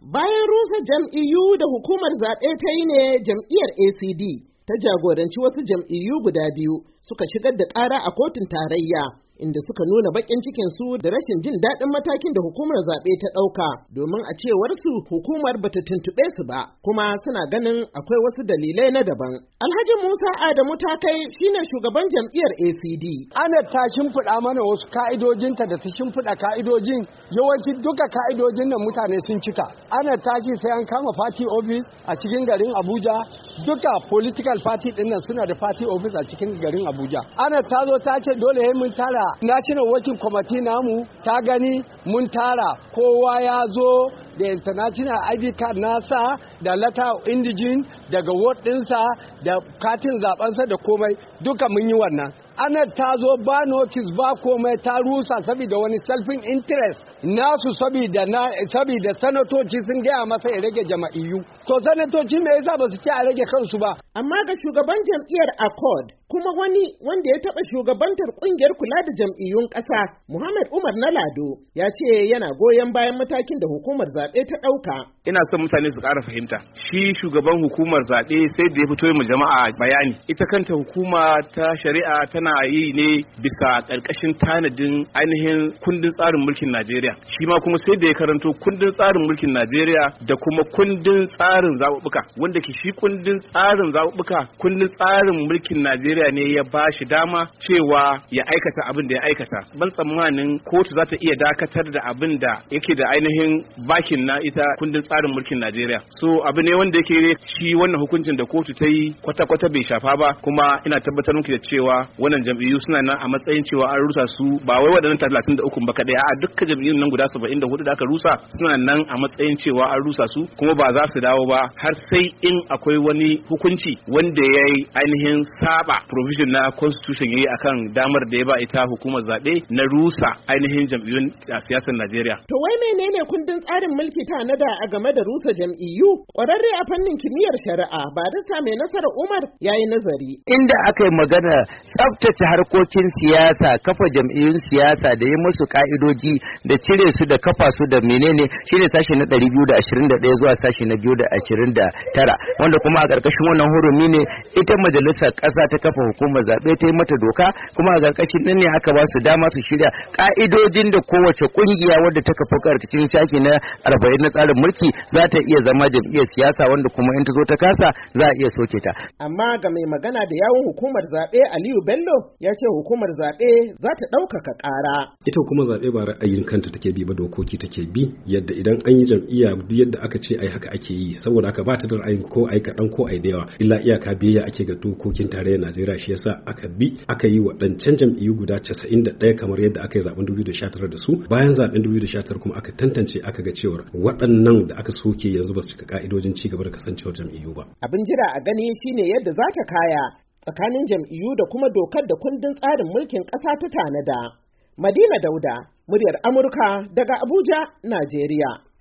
Bayan rusa jam'iyyu da hukumar zaɓe ta yi ne jam'iyyar ACD ta jagoranci wasu jam'iyyu guda biyu suka shigar da ƙara a kotun tarayya inda suka nuna baƙin cikinsu da rashin jin daɗin matakin da hukumar zaɓe ta ɗauka domin a cewar su hukumar bata tuntuɓe su ba kuma suna ganin akwai wasu dalilai na daban. Alhaji Musa Adamu Takai shine shugaban jam'iyyar ACD. Ana ta shimfiɗa mana wasu ka'idojinta da ta shimfiɗa ka'idojin yawanci duka ka'idojin nan mutane sun cika. Ana tashi sai an kama party office a cikin garin Abuja, duka political party ɗin nan suna da party office a cikin garin Abuja. Ana ta zo ta ce dole mun tara National Working Committee namu, ta gani mun tara kowa ya zo da international ID card nasa da letter of indigene daga ward ɗinsa da katin zabensa da komai duka mun yi wannan. Ana ta zo ba notice ba komai ta rusa saboda wani selfing interest nasu saboda sanatoci sun gaya masa ya rage jama'iyyu. To sanatoci me yasa ba su ce a rage kansu ba? Amma ga shugaban jam'iyyar Accord kuma wani wanda ya taɓa shugabantar ƙungiyar kula da jam'iyyun ƙasa Muhammad Umar na Lado ya ce yana goyon bayan matakin da hukumar zaɓe ta ɗauka. Ina son mutane su ƙara fahimta. Shi shugaban hukumar zaɓe sai da ya fito mu jama'a bayani. Ita kanta hukuma ta shari'a tana yi ne bisa ƙarƙashin tanadin ainihin kundin tsarin mulkin Najeriya. Shi ma kuma sai da ya karanto kundin tsarin mulkin Najeriya da kuma kundin tsarin zaɓuɓɓuka wanda ke shi kundin tsarin zaɓuɓɓuka kundin tsarin mulkin Najeriya ne ya ba shi dama cewa ya aikata abin da ya aikata. Ban tsammanin kotu za ta iya dakatar da abin da yake da ainihin bakin na ita kundin tsarin mulkin Najeriya. So abu ne wanda yake shi wannan hukuncin da kotu ta yi kwata-kwata bai shafa ba kuma ina tabbatar muku da cewa wannan jam'iyyu suna nan a matsayin cewa an rusa su ba wai waɗannan 33 ba kadai a dukkan jam'iyyun nan guda 74 da aka rusa suna nan a matsayin cewa an rusa su kuma ba za su dawo ba har sai in akwai wani hukunci wanda ya yi ainihin saba provision na constitution yayi akan damar da ya ba ita hukumar zaɓe na rusa ainihin jam'iyyun siyasar Najeriya. To wai menene kundin tsarin mulki ta nada a game da rusa jam'iyyu? Ƙwararre a fannin kimiyyar shari'a Barista Mai Nasara Umar yayi nazari. Inda aka yi magana tsaftace harkokin siyasa, kafa jam'iyyun siyasa da yi musu ka'idoji da cire su da kafa su da menene shine sashi na 221 zuwa sashi na 229 wanda kuma a ƙarƙashin wannan hurumi ne ita majalisar ƙasa ta kafa hukumar zaɓe ta yi mata doka kuma a ƙarƙashin nan ne aka ba su dama su shirya ka'idojin da kowace ƙungiya wadda ta kafa ƙarƙashin sashi na 40 na tsarin mulki za ta iya zama jam'iyyar siyasa wanda kuma in ta zo ta kasa za a iya soke ta. Amma ga mai magana da yawun hukumar zaɓe Aliyu Bello ya ce hukumar zaɓe za ta ɗaukaka ƙara. Ita hukumar zaɓe ba ra'ayin kanta take bi ba dokoki take bi yadda idan an yi jam'iyya duk yadda aka ce ai haka ake yi saboda haka ba ta da ra'ayin ko ai kaɗan ko ai da yawa illa iyaka biyayya ake ga dokokin tarayyar Najeriya shi yasa aka yi waɗancan jam'iyyu guda 91 kamar yadda aka yi zaben 2019 da su bayan zaben 2019 kuma aka tantance aka ga cewa waɗannan da aka soke yanzu ba su cika ka'idojin ci gaba da kasancewar jam'iyyu ba. Abin jira a gani shine yadda za ta kaya tsakanin jam'iyyu da kuma dokar da kundin tsarin mulkin ƙasa ta tanada. Madina Dauda, muryar Amurka daga Abuja, Najeriya.